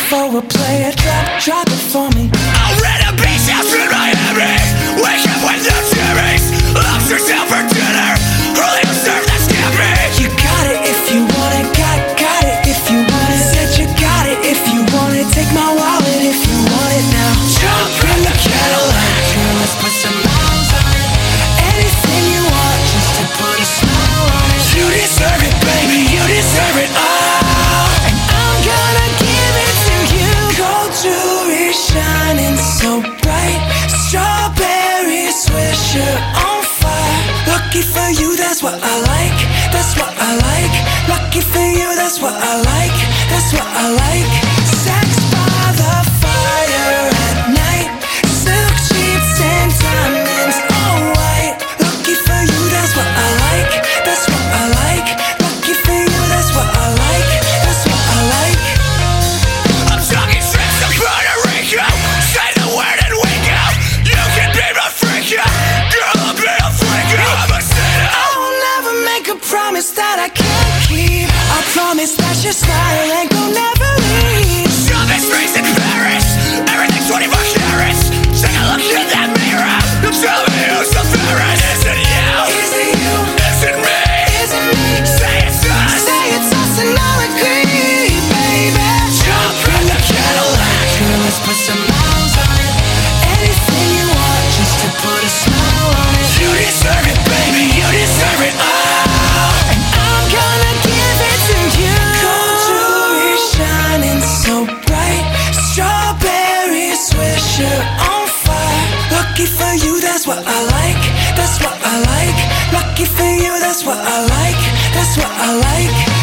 before we play it. Drop it for me. I'll rent a beach house in Miami. Wake up with no cherries. Lobster tail for dinner. Early to serve that scampi. You got it if you want it. Got it if you want it. Said you got it if you want it. Take my wallet if you want it now. Jump in the Cadillac. Girl, let's put some miles on it. Anything you want, just to put a smile on it. You deserve it, baby. You deserve it all. And I'm gonna give it to you. Gold jewelry shining so bright. Strawberry swisher on fire. Lucky for you, that's what I like. That's what I like. Lucky for you, that's what I like. That's what I like. Sex by the fire at night. Silk sheets and diamonds all white. Lucky for you, that's what I like. That's what I like. Lucky for you, that's what I like. That's what I like. I'm talking trips to Puerto Rico. Say the word and we go. You can be my freak, girl. I'll be a freak. I'm a sinner. I will never make a promise that I can't keep. I promise that your smile ain't gon' never leave. Shopping streets in Paris. Everything's 24 carats. Take a look in that mirror. Tell me who's the fairest. Is it you? Is it you? Is it me? Is it me? Say it's us. Say it's us and I'll agree, baby. Jump in the Cadillac. Girl, let's put some miles on it. Anything you want, just to put a smile on it. You deserve it, baby. You deserve it all. And I'm gonna give it to you. Gold jewelry shining so bright. Strawberry swisher on fire. Lucky for you, that's what I like. That's what I like. Lucky for you, that's what I like. That's what I like.